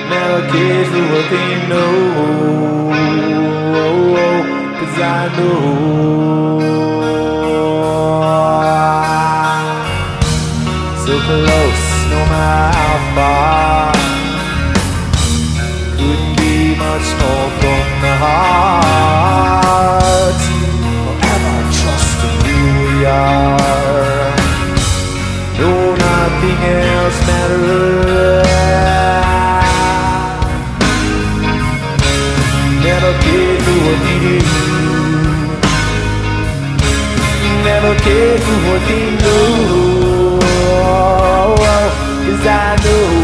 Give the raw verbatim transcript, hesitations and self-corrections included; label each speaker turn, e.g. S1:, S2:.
S1: never cared for what they know. Cause I know so close, no matter how far. Couldn't be much more from the heart. Forever trust in who we are. No, nothing else matters. Never cared for what they do. Never cared for what they know. Cause I know